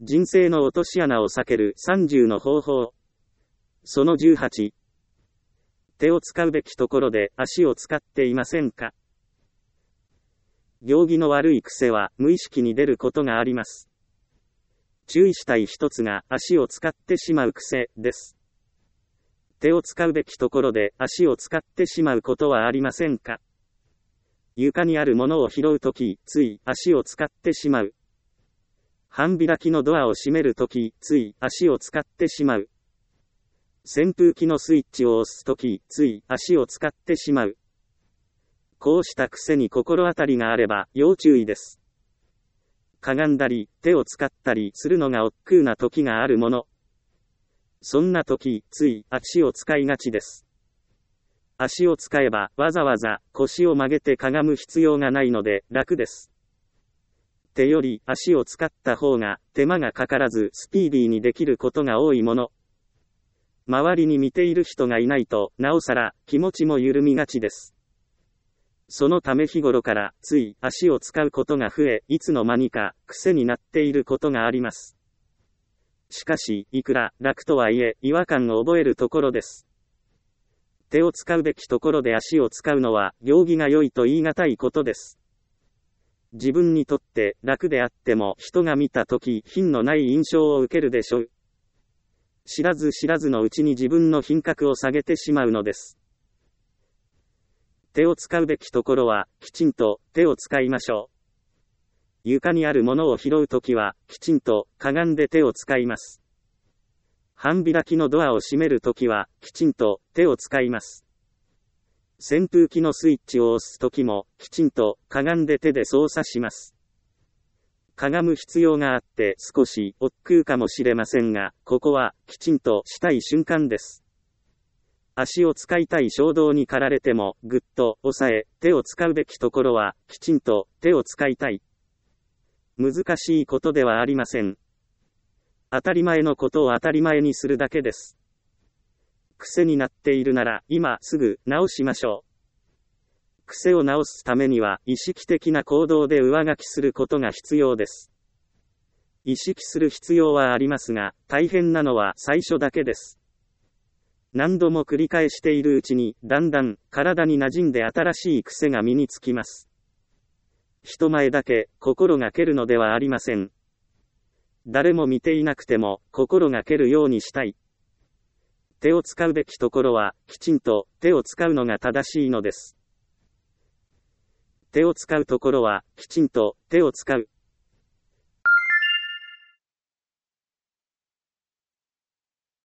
人生の落とし穴を避ける30の方法。その18。手を使うべきところで足を使っていませんか？行儀の悪い癖は無意識に出ることがあります。注意したい一つが足を使ってしまう癖です。手を使うべきところで足を使ってしまうことはありませんか？床にあるものを拾うとき、つい足を使ってしまう。半開きのドアを閉めるとき、つい足を使ってしまう。扇風機のスイッチを押すとき、つい足を使ってしまう。こうした癖に心当たりがあれば要注意です。かがんだり、手を使ったりするのが億劫な時があるもの。そんな時、つい足を使いがちです。足を使えばわざわざ腰を曲げてかがむ必要がないので楽です。手より足を使った方が手間がかからずスピーディーにできることが多いもの。周りに見ている人がいないとなおさら気持ちも緩みがちです。そのため日頃からつい足を使うことが増え、いつの間にか癖になっていることがあります。しかし、いくら楽とはいえ違和感を覚えるところです。手を使うべきところで足を使うのは行儀が良いと言い難いことです。自分にとって楽であっても人が見たとき品のない印象を受けるでしょう。知らず知らずのうちに自分の品格を下げてしまうのです。手を使うべきところはきちんと手を使いましょう。床にあるものを拾うときはきちんとかがんで手を使います。半開きのドアを閉めるときはきちんと手を使います。扇風機のスイッチを押すときもきちんとかがんで手で操作します。かがむ必要があって少し億劫かもしれませんが、ここはきちんとしたい瞬間です。足を使いたい衝動に駆られてもぐっと抑え、手を使うべきところはきちんと手を使いたい。難しいことではありません。当たり前のことを当たり前にするだけです。癖になっているなら今すぐ直しましょう。癖を直すためには意識的な行動で上書きすることが必要です。意識する必要はありますが、大変なのは最初だけです。何度も繰り返しているうちにだんだん体に馴染んで新しい癖が身につきます。人前だけ心がけるのではありません。誰も見ていなくても心がけるようにしたい。手を使うべきところはきちんと手を使うのが正しいのです。手を使うところはきちんと手を使う。